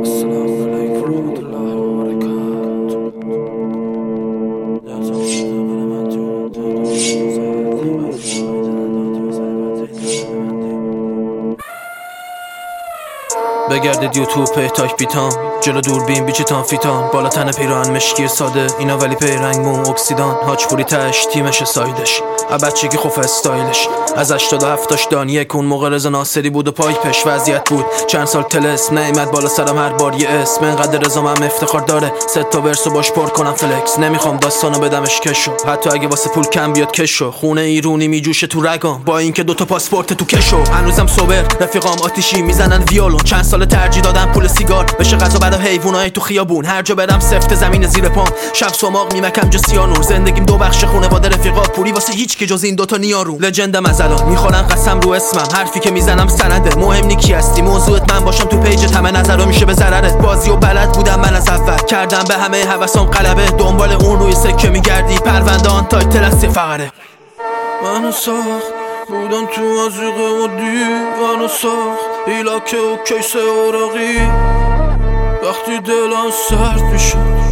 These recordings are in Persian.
بگردید یوتیوب تاک بیتام جلو دوربین بیچیتان فیتام بالا تن پیراهن مشکی ساده اینا ولی پی رنگ مو اکسیدان هاچپوری تش تیمش سایدش بچگی خوف استایلش از 87 دانیه کون موقع رضا ناصری بود و پایپش وضعیت بود چند سال تلسم نیامد بالا سرم هر بار یه اسم انقدر رضا من افتخار داره 3 تا ورسو باش پر کنم فلکس نمیخوام داستانو بدمش کشو حتی اگه واسه پول کم بیاد کشو خونه ایرونی میجوشه تو رگام با اینکه 2 تا پاسپورت تو کشو هنوزم صبر رفیقام آتیشی میزنن ویولون چند سال ترجیح دادم پول سیگار بشه غذا برای حیوانای تو خیابون هر جا برم سفت زمین زیر پام شب سماق میمکم جو سیانور زندگیم 2 بخش خانواده رفیقا پولی واسه هیچ که جز این 2 تا نیارو لجندم از الان میخورن قسم رو اسمم حرفی که میزنم سنده مهم نی کی هستی موضوعت من باشم تو پیج همه نظرا میشه به ضررت بازیو بلد بودم من از اول کردم به همه هوسام غلبه دنبال اون روی سکه میگردی پرونده آن تایتل از فقره منو ساخت بودم تو ازیق مدی منو ساخت ایلاکه و کیسه اوراقی وقتی دلم سرد میشد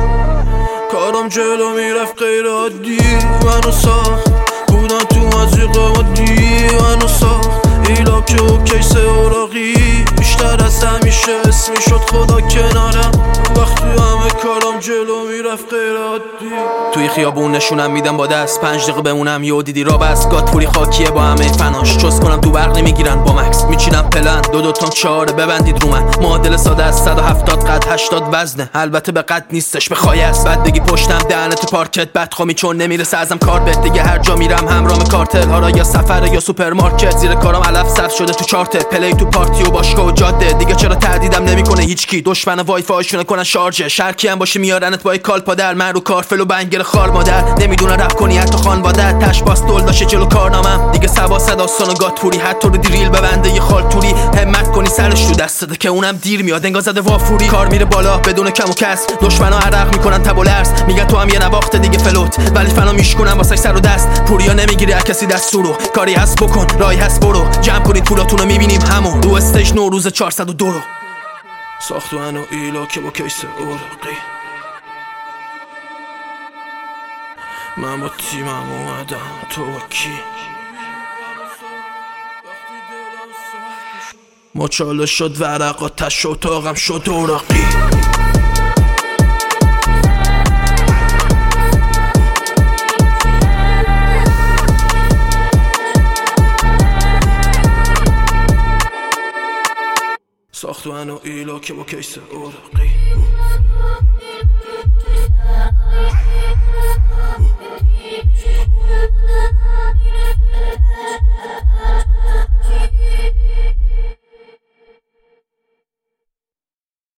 کارم جلو میرفت غیر عادی منو ساخت بودم تو ازیق مدی منو ساخت ایلاکه و کیسه اوراقی بیشتر از همیشه اسمی شد خدا کنارم وقتی همه کارم جلو میرفت غیر عادی توی خیابون نشونم میدم با دست 5 دقیقه بمونم یه دیدی را بس گاتپوری خاکیه با همه فناش چوز کنم تو برق نمیگیرن با مکس میچینم پلن 2 تا 4 ببندید رو من معادل ساده از 170 قد 80 وزنه البته به قد نیستش به خایه است بدگی پشتم دهنت پارکت بدخوامی چون نمیرسه ازم کار بد دیگه هر جا میرم همراه کارتل ها را یا سفر یا سوپرمارکت زیر کارم علف صرف شده تو چارت پلی تو پارتی و باشگاه و جاده دیگه چرا تهدیدم نمیکنه هیچکی دشمن وای فایشونه کنن شارژ شرکی هم باشه میارنت با کال پادر من رو کارفل و بنگر خار مادر نمیدونه رپ کنی حتی خانواده تش باس دل داشه جلو کارنامم دیگه سبا صداستان و گاتپوری حتی رو دریل ببنده یه خالتوری همت کنی سرش تو دستته که اونم دیر میاد انگار زده وافوری کار میره بالا بدون کم و کس دشمنا عرق میکنن تب و لرز میگن تو هم یه نواخت دیگه فلوت ولی فنا میشکنن واسه سر و دست پوریا نمیگیری از کسی دستورو کاری هست بکن راهی هست برو جمع کنید پولاتونو میبینیم همون رو استیج نوروز 402 رو ساختو منو ایلاکه با کیسه اوراقی من با تیمم اومدم تو با کی مچاله شد ورقا تش و تاقم شد اوراقی ساختو منو ایلاکه با کیسه اوراقی